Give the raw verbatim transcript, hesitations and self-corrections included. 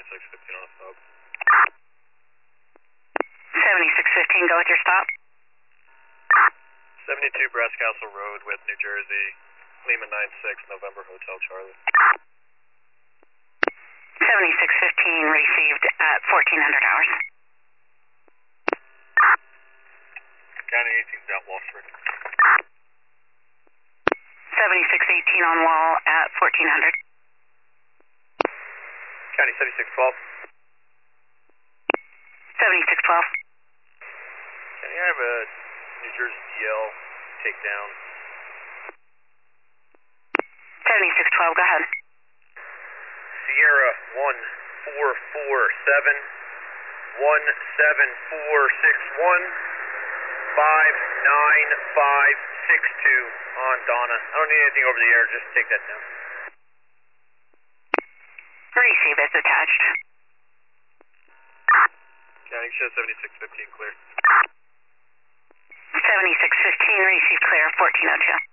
seventy-six fifteen on a stop. seventy-six fifteen, go with your stop. seventy-two Brass Castle Road with New Jersey, Lima nine six, November Hotel Charlie. seventy-six fifteen received at fourteen hundred hours. County eighteen down Wall Street. seventy-six eighteen on wall at fourteen hundred. County seventy-six twelve. seventy-six twelve. Can you have a New Jersey D L takedown? seventy-six twelve, go ahead. Sierra one four four seven, one seven four six one, five nine five six two on Donna. I don't need anything over the air, just take that down. Receive as attached. County show seventy-six fifteen clear. seventy-six fifteen received clear, fourteen oh two.